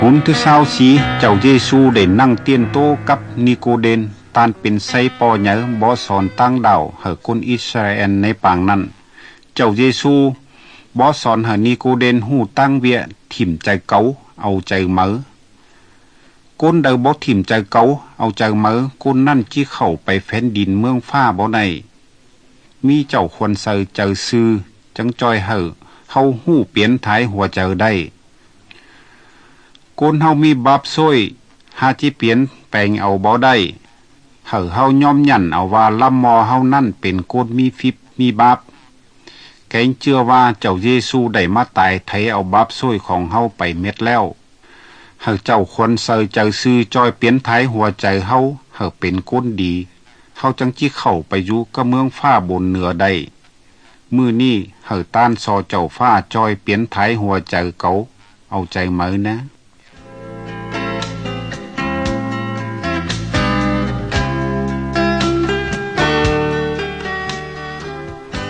หุนที่20สีเจ้าเยซูได้นั่งเตียนโตกับนิโคเดนตานเป็นไซปอเหยบ่สอนตั้งดาวให้คนอิสราเอลในปางนั้นเจ้าเยซูบ่สอนให้นิโคเดนฮู้ตั้งเวียถิ่มใจเกาเอาใจเหมอคนใดบ่ถิ่มใจเกาเอาใจเหมอคนนั่นจิเข้าไปแผ่นดินเมืองฟ้าบ่ได้มีเจ้าควรใส่ใจซื่อจังจอยเฮาฮู้เปลี่ยนถ่ายหัวใจได้คนเฮามีบาปซ้อยหาที่เปลี่ยนแปลงเอาบ่ได้เฮายอมยันเอาว่าลำมอเฮานั่นเป็นคนมีฟิบมีบาปแกงเชื่อว่าเจ้าเยซูได้มาตายไถเอาบาปซ้อยของเฮาไปเม็ดแล้วเจ้าควรใส่ใจซื่อจอยเปลี่ยนถ่ายหัวใจเฮาเป็นคนดีเฮาจังจิเข้าไปอยู่กับเมืองฟ้าบนเหนือได้มื้อนี้ต้านซอเจ้าฟ้าจอยเปลี่ยนถ่ายหัวใจเก่าเอาใจเหมือนะ